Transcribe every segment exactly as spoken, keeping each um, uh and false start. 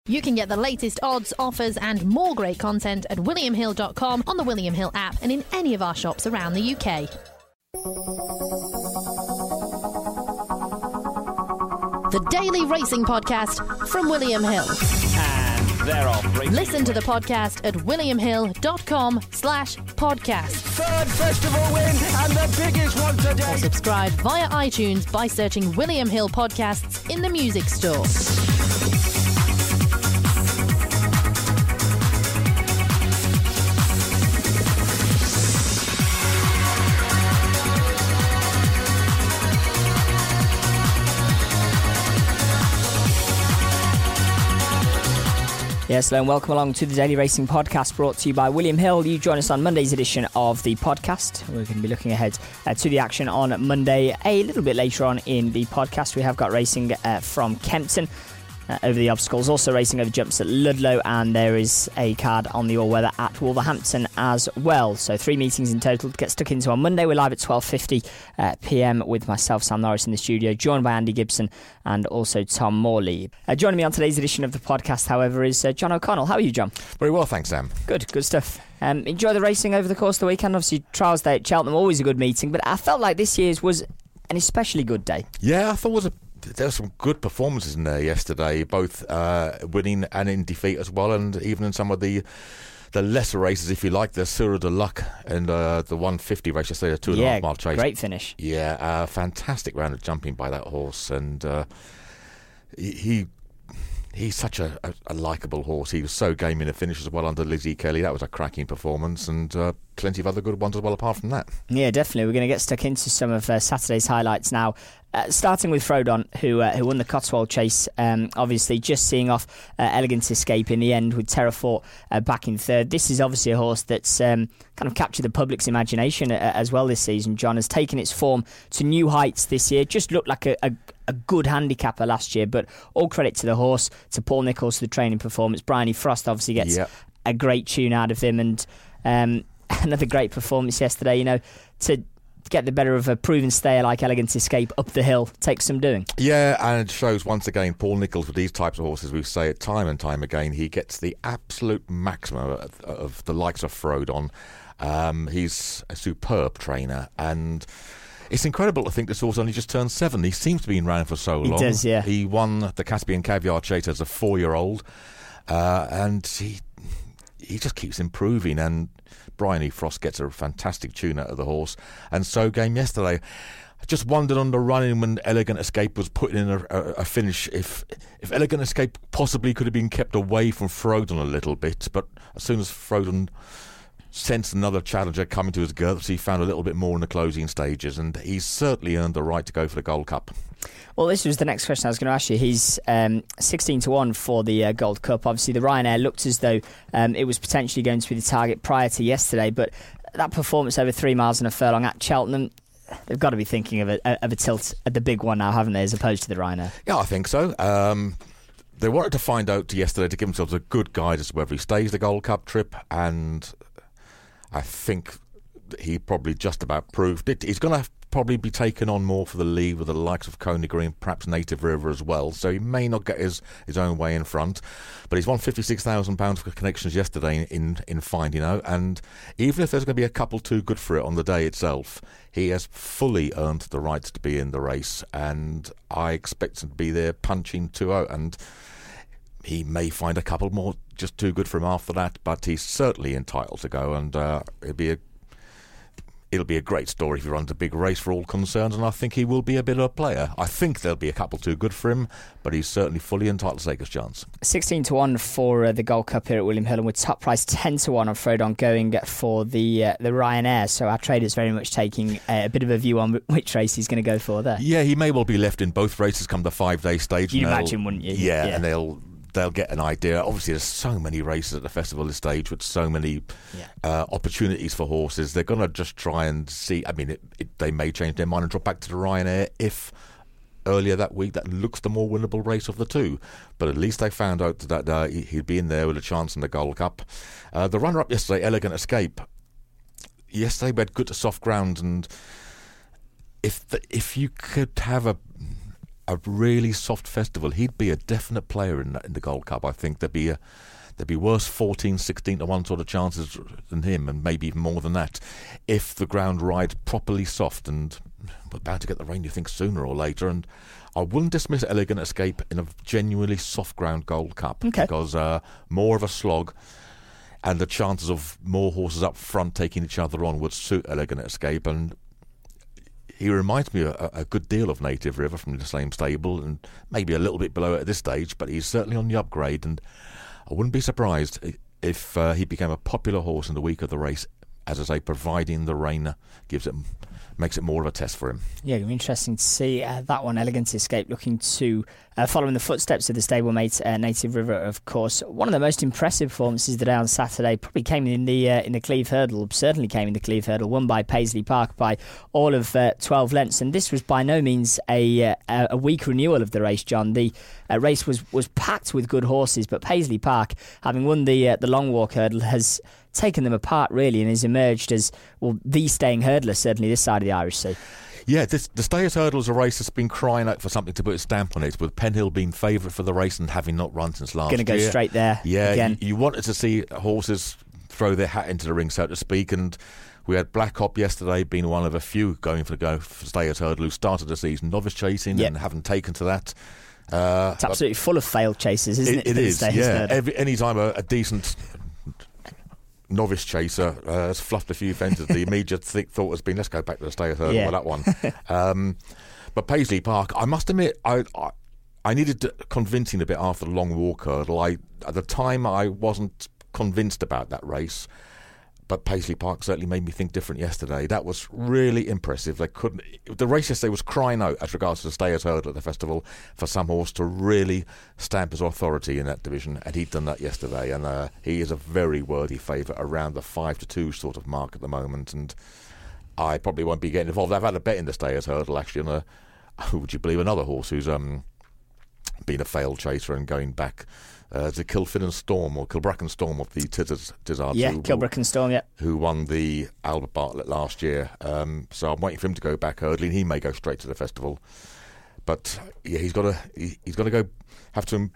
You can get the latest odds, offers and more great content at william hill dot com, on the William Hill app and in any of our shops around the U K. The Daily Racing Podcast from William Hill. And they're off. Racing. Listen to the podcast at william hill dot com slash podcast. Third festival win and the biggest one today. Or subscribe via iTunes by searching William Hill Podcasts in the music store. Yes, hello and welcome along to the Daily Racing Podcast, brought to you by William Hill. You join us on Monday's edition of the podcast. We're going to be looking ahead uh, to the action on Monday. A little bit later on in the podcast, we have got racing uh, from Kempton uh, over the obstacles, also racing over jumps at Ludlow, and there is a card on the all-weather at Wolverhampton as well. So three meetings in total to get stuck into on Monday. We're live at twelve fifty uh, p m with myself, Sam Norris, in the studio, joined by Andy Gibson and also Tom Morley. Uh, joining me on today's edition of the podcast, however, is uh, John O'Connell. How are you, John? Very well, thanks, Sam. Good, good stuff. Um, enjoy the racing over the course of the weekend. Obviously, Trials Day at Cheltenham, always a good meeting, but I felt like this year's was an especially good day. Yeah, I thought it was a, there were some good performances in there yesterday, both uh, winning and in defeat as well, and even in some of the the lesser races, if you like, the Sura de Luck and uh, the one fifty race yesterday, the two and yeah, a half mile chase. Great finish. Yeah, uh, fantastic round of jumping by that horse, and uh, he he's such a, a, a likeable horse. He was so game in the finish as well under Lizzie Kelly. That was a cracking performance, and uh, plenty of other good ones as well apart from that. Yeah, definitely. We're going to get stuck into some of uh, Saturday's highlights now. Uh, starting with Frodon, who uh, who won the Cotswold Chase, um, obviously just seeing off uh, Elegant Escape in the end with Terrafort uh, back in third. This is obviously a horse that's um, kind of captured the public's imagination uh, as well this season. John has taken its form to new heights this year. Just looked like a, a, a good handicapper last year, but all credit to the horse, to Paul Nicholls, the training performance. Bryony Frost obviously gets yep. a great tune out of him, and um, another great performance yesterday. You know, to get the better of a proven stayer like Elegant Escape up the hill takes some doing. Yeah, and it shows once again Paul Nicholls with these types of horses. We say it time and time again. He gets the absolute maximum of, of the likes of Frodon. Um, he's a superb trainer, and it's incredible to think this horse only just turned seven. He seems to be in around for so long. He does, yeah. He won the Caspian Caviar Chase as a four-year-old, uh, and he he just keeps improving, and Bryony Frost gets a fantastic tune out of the horse, and so game yesterday. I just wondered on the running when Elegant Escape was putting in a, a, a finish if if Elegant Escape possibly could have been kept away from Frodon a little bit, but as soon as Frodon sensed another challenger coming to his girths, he found a little bit more in the closing stages, and he's certainly earned the right to go for the Gold Cup. Well, this was the next question I was going to ask you. He's um, sixteen to one for the uh, Gold Cup. Obviously, the Ryanair looked as though um, it was potentially going to be the target prior to yesterday, but that performance over three miles and a furlong at Cheltenham, they've got to be thinking of a, of a tilt at the big one now, haven't they, as opposed to the Ryanair? Yeah, I think so. Um, they wanted to find out yesterday to give themselves a good guide as to whether he stays the Gold Cup trip, and I think he probably just about proved it. He's going to probably be taken on more for the lead with the likes of Coney Green, perhaps Native River as well, so he may not get his, his own way in front, but he's won fifty-six thousand pounds for connections yesterday in, in, in finding out, and even if there's going to be a couple too good for it on the day itself, he has fully earned the right to be in the race, and I expect him to be there punching two out, and he may find a couple more just too good for him after that, but he's certainly entitled to go, and uh, it'll be a It'll be a great story if he runs a big race for all concerned, and I think he will be a bit of a player. I think there'll be a couple too good for him, but he's certainly fully entitled to take his chance. sixteen to one for uh, the Gold Cup here at William Hill, and with top price ten to one on Frodon going for the uh, the Ryanair. So our trader's very much taking uh, a bit of a view on which race he's going to go for there. Yeah, he may well be left in both races come the five-day stage. You'd imagine, wouldn't you? Yeah, yeah, and they'll they'll get an idea. Obviously, there's so many races at the festival this stage with so many yeah. uh, opportunities for horses. They're going to just try and see. I mean, it, it, they may change their mind and drop back to the Ryanair if earlier that week that looks the more winnable race of the two. But at least they found out that uh, he'd be in there with a chance in the Gold Cup. Uh, the runner-up yesterday, Elegant Escape. Yesterday we had good to soft ground, and if the, if you could have a a really soft festival, he'd be a definite player in, in the Gold Cup. I think there'd be a, there'd be worse fourteen, sixteen to one sort of chances than him, and maybe even more than that, if the ground rides properly soft. And we're bound to get the rain, you think, sooner or later. And I wouldn't dismiss Elegant Escape in a genuinely soft ground Gold Cup, okay. because uh, more of a slog, and the chances of more horses up front taking each other on would suit Elegant Escape. And he reminds me a, a good deal of Native River from the same stable, and maybe a little bit below it at this stage, but he's certainly on the upgrade, and I wouldn't be surprised if uh, he became a popular horse in the week of the race, as I say, providing the rain gives it, makes it more of a test for him. Yeah, it'll be interesting to see uh, that one. Elegant Escape looking to uh, follow in the footsteps of the stablemate uh, Native River, of course. One of the most impressive performances today on Saturday probably came in the uh, in the Cleve Hurdle, certainly came in the Cleve Hurdle, won by Paisley Park by all of uh, twelve lengths. And this was by no means a uh, a weak renewal of the race, John. The uh, race was, was packed with good horses, but Paisley Park, having won the uh, the Long Walk Hurdle, has taken them apart really, and has emerged as, well, the staying hurdler certainly this side of the Irish Sea. Yeah, this, the Stayers Hurdle is a race that's been crying out for something to put its stamp on it, with Penhill being favourite for the race and having not run since last year. Going to go straight there yeah, again. You, you wanted to see horses throw their hat into the ring, so to speak, and we had Black Hop yesterday being one of a few going for the go for Stayers Hurdle who started the season novice chasing yep. and haven't taken to that. Uh, it's absolutely full of failed chasers, isn't it? It, it is, yeah. Every, any time a, a decent novice chaser uh, has fluffed a few fences, the immediate th- thought has been, let's go back to the Stayers Hurdle yeah. with that one. um, but Paisley Park, I must admit, I, I I needed convincing a bit after the Long Walk Hurdle. I, at the time, I wasn't convinced about that race, but Paisley Park certainly made me think different yesterday. That was really impressive. They couldn't. The race yesterday was crying out as regards to the Stayers Hurdle at the festival for some horse to really stamp his authority in that division, and he'd done that yesterday. And uh, he is a very worthy favourite around the five to two sort of mark at the moment. And I probably won't be getting involved. I've had a bet in the Stayers Hurdle actually on a, would you believe, another horse who's um been a failed chaser and going back. Uh, the Kilfinnan Storm, or Kilbracken Storm of the Tizzard. Yeah, Kilbracken Storm, yeah. Who won the Albert Bartlett last year. Um, so I'm waiting for him to go back hurdling. He may go straight to the festival. But yeah, he's got to he, he's got to go, have to im-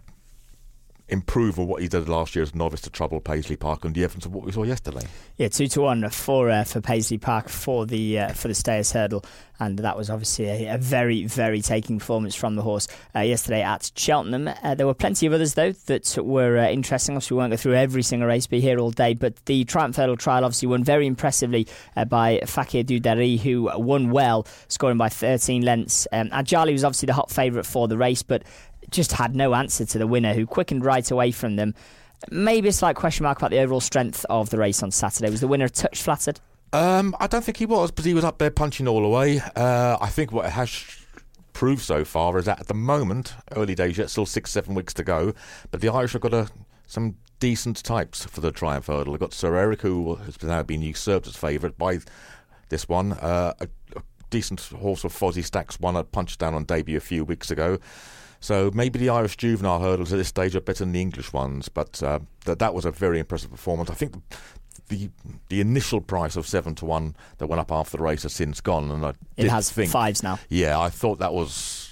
improve on what he did last year as novice to trouble Paisley Park, and the evidence of what we saw yesterday. Yeah, two to one for uh, for Paisley Park for the uh, for the Stayers Hurdle, and that was obviously a, a very very taking performance from the horse uh, yesterday at Cheltenham. Uh, there were plenty of others though that were uh, interesting. Obviously, we won't go through every single race, be here all day, but the Triumph Hurdle Trial obviously won very impressively uh, by Fakir Dudari, who won well, scoring by thirteen lengths. Um, Adjali was obviously the hot favourite for the race, but just had no answer to the winner, who quickened right away from them. Maybe a slight question mark about the overall strength of the race on Saturday. Was the winner a touch flattered? Um, I don't think he was, but he was up there punching all the way. Uh, I think what it has proved so far is that at the moment, early days yet, still six, seven weeks to go, but the Irish have got a, some decent types for the Triumph Hurdle. They've got Sir Eric, who has now been usurped as favourite by this one. Uh, a, a decent horse of Fozzie Stacks won a punch down on debut a few weeks ago. So maybe the Irish juvenile hurdles at this stage are better than the English ones, but uh, that that was a very impressive performance. I think the the initial price of seven to one that went up after the race has since gone, and I it did has think, fives now. Yeah, I thought that was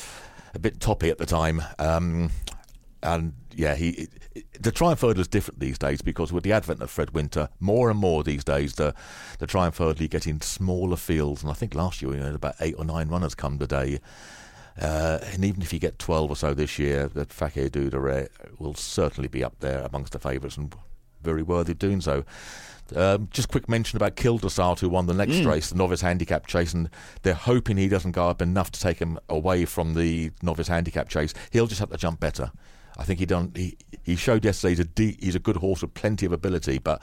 a bit toppy at the time, um, and yeah, he it, it, the Triumph Hurdle is different these days because with the advent of Fred Winter, more and more these days the the Triumph Hurdle get in smaller fields, and I think last year we had about eight or nine runners come today. Uh, and even if you get twelve or so this year, that Fakir Dudare will certainly be up there amongst the favourites and very worthy of doing so. Um, just quick mention about Kildesart, who won the next mm. race, the novice handicap chase, and they're hoping he doesn't go up enough to take him away from the novice handicap chase. He'll just have to jump better. I think he done. He, he showed yesterday he's a, de- he's a good horse with plenty of ability, but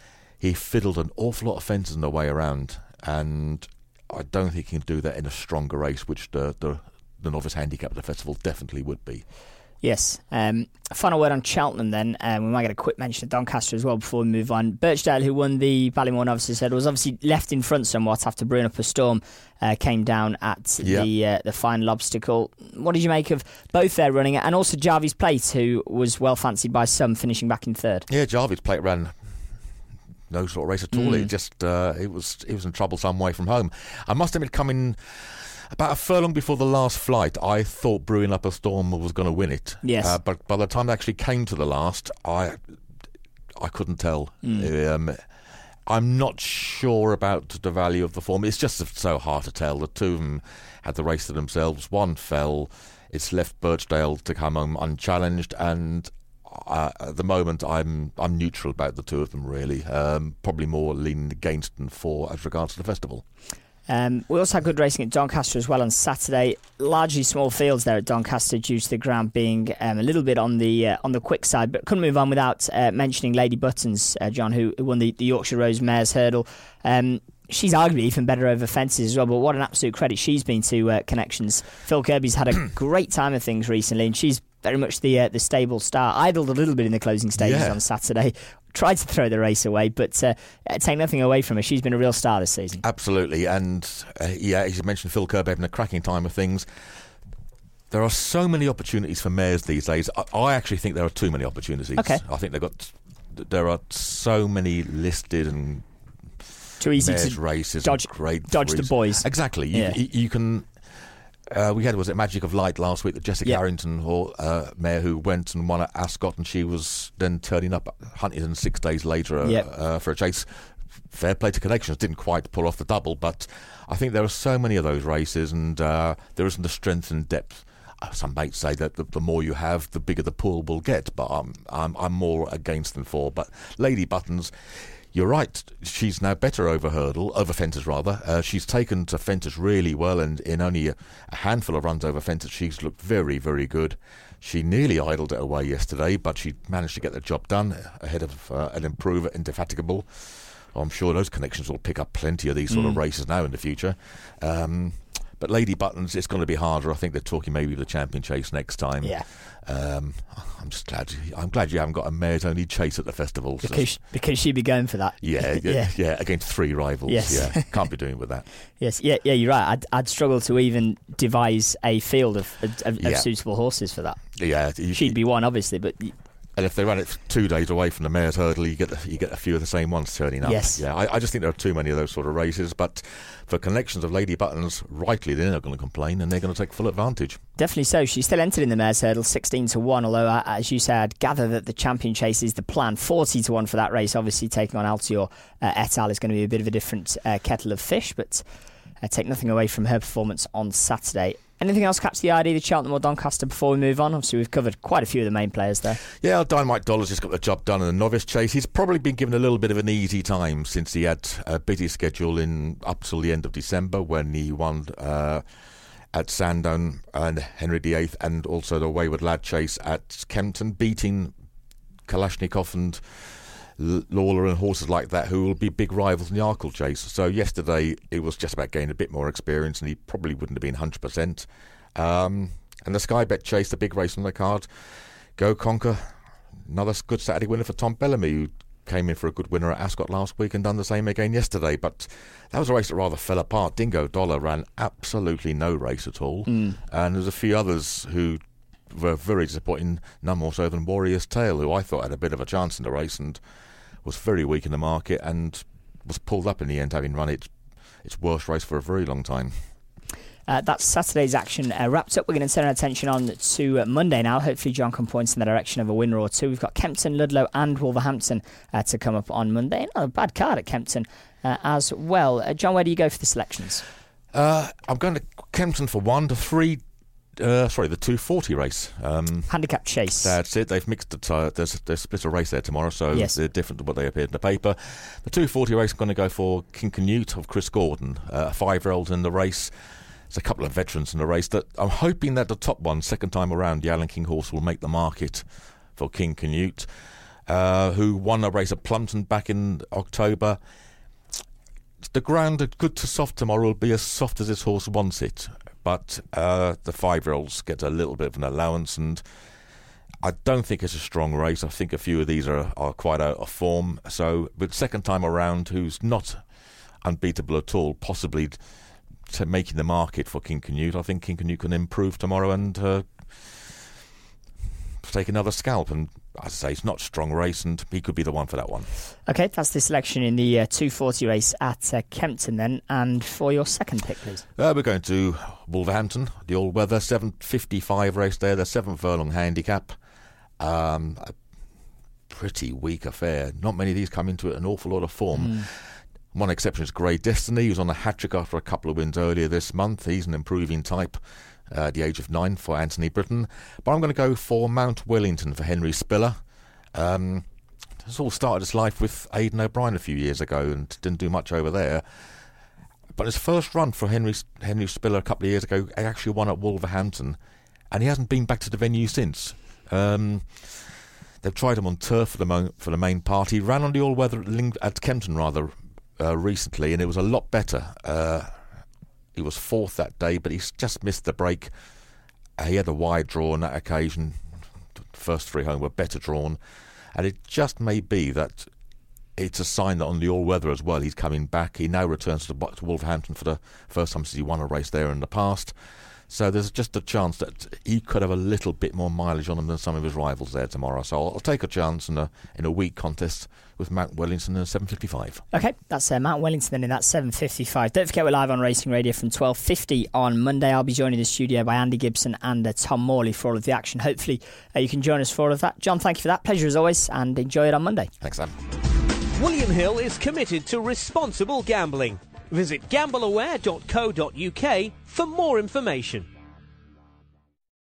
he fiddled an awful lot of fences on the way around, and I don't think he can do that in a stronger race, which the the the novice handicap at the festival definitely would be. Yes. Um, final word on Cheltenham then. Um, we might get a quick mention of Doncaster as well before we move on. Birchdale, who won the Ballymore Novices Hurdle, was obviously left in front somewhat after Brewing Up a Storm uh, came down at yeah. the uh, the final obstacle. What did you make of both their running and also Jarvis Plate, who was well fancied by some, finishing back in third? Yeah, Jarvis Plate ran no sort of race at all. Mm. It just uh, it was it was in trouble some way from home. I must admit, coming About a furlong before the last flight, I thought Brewing Up a Storm was going to win it. Yes. Uh, but by the time they actually came to the last, I I couldn't tell. Mm. Um, I'm not sure about the value of the form. It's just so hard to tell. The two of them had the race to themselves. One fell. It's left Birchdale to come home unchallenged, and uh, at the moment I'm I'm neutral about the two of them, really. Um, probably more leaning against than for as regards to the festival. Um, we also had good racing at Doncaster as well on Saturday. Largely small fields there at Doncaster due to the ground being um, a little bit on the uh, on the quick side. But couldn't move on without uh, mentioning Lady Buttons, uh, John, who, who won the, the Yorkshire Rose Mares Hurdle. Um, she's arguably even better over fences as well. But what an absolute credit she's been to uh, Connections. Phil Kirby's had a great time of things recently, and she's very much the uh, the stable star. Idled a little bit in the closing stages yeah. on Saturday. Tried to throw the race away, but uh, take nothing away from her. She's been a real star this season. Absolutely, and uh, yeah, as you mentioned, Phil Kirby having a cracking time of things. There are so many opportunities for mares these days. I, I actually think there are too many opportunities. Okay. I think they've got. There are so many listed and too easy mares to races. Dodge, great dodge the boys. Exactly. You, yeah. you, you can. Uh, we had, was it Magic of Light last week, the Jessica yep. Harrington uh, mare who went and won at Ascot, and she was then turning up at Huntingdon six days later uh, yep. uh, for a chase. Fair play to Connections, didn't quite pull off the double, but I think there are so many of those races, and uh, there isn't the strength and depth. Uh, some might say that the, the more you have, the bigger the pool will get, but I'm, I'm, I'm more against than for. But Lady Buttons, you're right. She's now better over hurdle, over fences rather. Uh, she's taken to fences really well, and in only a, a handful of runs over fences, she's looked very, very good. She nearly idled it away yesterday, but she managed to get the job done ahead of uh, an improver, Indefatigable. I'm sure those Connections will pick up plenty of these sort mm. of races now in the future. Um, but Lady Buttons, it's going to be harder. I think they're talking maybe the Champion Chase next time. Yeah. Um, I'm just glad. I'm glad you haven't got a mare's only chase at the festival. So. Because because she'd be going for that. Yeah, yeah, yeah, yeah. Against three rivals. Yes. Yeah, can't be doing with that. Yes, yeah, yeah. You're right. I'd, I'd struggle to even devise a field of, of, of yeah. suitable horses for that. Yeah, you, she'd be one, obviously, but. And if they run it two days away from the Mares Hurdle, you get you get a few of the same ones turning up. Yes. Yeah, I, I just think there are too many of those sort of races. But for Connections of Lady Buttons, rightly, they're not going to complain, and they're going to take full advantage. Definitely so. She's still entered in the Mares Hurdle, sixteen to one, although, uh, as you say, I'd gather that the Champion Chase is the plan. forty to one for that race. Obviously, taking on Altior uh, et al. Is going to be a bit of a different uh, kettle of fish, but uh, take nothing away from her performance on Saturday. Anything else catch the eye, either Cheltenham or Doncaster, before we move on? Obviously, we've covered quite a few of the main players there. Yeah, Dynamite Dollar's just got the job done in the novice chase. He's probably been given a little bit of an easy time since he had a busy schedule in up till the end of December when he won uh, at Sandown and Henry the Eighth, and also the Wayward Lad chase at Kempton, beating Kalashnikov and Lawler and horses like that who will be big rivals in the Arkle chase. So yesterday it was just about gaining a bit more experience, and he probably wouldn't have been one hundred percent. Um, and the Sky Bet chase, the big race on the card, Go Conquer, another good Saturday winner for Tom Bellamy, who came in for a good winner at Ascot last week and done the same again yesterday. But that was a race that rather fell apart. Dingo Dollar ran absolutely no race at all, mm. and there's a few others who were very disappointing, none more so than Warrior's Tale, who I thought had a bit of a chance in the race and was very weak in the market and was pulled up in the end, having run it, its worst race for a very long time. Uh, that's Saturday's action uh, wrapped up. We're going to turn our attention on to uh, Monday now. Hopefully John can point in the direction of a winner or two. We've got Kempton, Ludlow and Wolverhampton uh, to come up on Monday. Not a bad card at Kempton uh, as well. Uh, John, where do you go for the selections? Uh, I'm going to Kempton for one to three. Uh, sorry, the two forty race. Um, Handicap chase. That's it. They've mixed it. Uh, there's, there's split a race there tomorrow, so yes. they're different to what they appeared in the paper. The two forty race, I'm going to go for King Canute of Chris Gordon, uh, a five-year-old in the race. There's a couple of veterans in the race. That I'm hoping that the top one, second time around, the Allen King horse, will make the market for King Canute, uh, who won a race at Plumpton back in October. The ground, good to soft tomorrow, will be as soft as this horse wants it. But uh, the five-year-olds get a little bit of an allowance, and I don't think it's a strong race. I think a few of these are, are quite out of form. So, with second time around, who's not unbeatable at all, possibly t- making the market for King Canute, I think King Canute can improve tomorrow and uh, take another scalp. And as I say, it's not a strong race, and he could be the one for that one. Okay, that's the selection in the uh, two forty race at uh, Kempton then. And for your second pick, please. Uh, we're going to Wolverhampton, the all-weather seven fifty-five race there, the seventh furlong handicap. Um, a pretty weak affair. Not many of these come into it an awful lot of form. Mm. One exception is Grey Destiny. He was on a hat-trick after a couple of wins earlier this month. He's an improving type. Uh, at the age of nine for Anthony Britton. But I'm going to go for Mount Wellington for Henry Spiller. Um, it's all started his life with Aidan O'Brien a few years ago and didn't do much over there. But his first run for Henry Henry Spiller a couple of years ago, he actually won at Wolverhampton, and he hasn't been back to the venue since. Um, they've tried him on turf for the, mo- for the main part. He ran on the all-weather at, Ling- at Kempton rather uh, recently, and it was a lot better. Uh, He was fourth that day, but he's just missed the break. Uh, he had a wide draw on that occasion. The first three home were better drawn. And it just may be that it's a sign that on the all-weather as well, he's coming back. He now returns to, to Wolverhampton for the first time since he won a race there in the past. So there's just a chance that he could have a little bit more mileage on him than some of his rivals there tomorrow. So I'll, I'll take a chance in a in a weak contest with Mount Wellington in a seven fifty-five. Okay, that's uh, Mount Wellington then in that seven fifty-five. Don't forget we're live on Racing Radio from twelve fifty on Monday. I'll be joined in the studio by Andy Gibson and uh, Tom Morley for all of the action. Hopefully uh, you can join us for all of that. John, thank you for that. Pleasure as always, and enjoy it on Monday. Thanks, Sam. William Hill is committed to responsible gambling. Visit gamble aware dot co dot uk for more information.